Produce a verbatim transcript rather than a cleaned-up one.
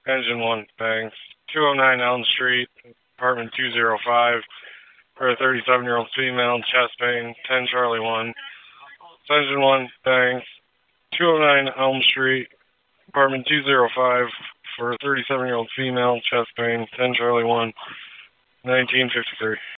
Engine one, bangs. two oh nine Elm Street, apartment two oh five, for a thirty-seven-year-old female, chest pain, ten Charlie one. Engine one, bangs. two oh nine Elm Street, apartment two oh five, for a thirty-seven-year-old female, chest pain, ten Charlie one, nineteen fifty-three.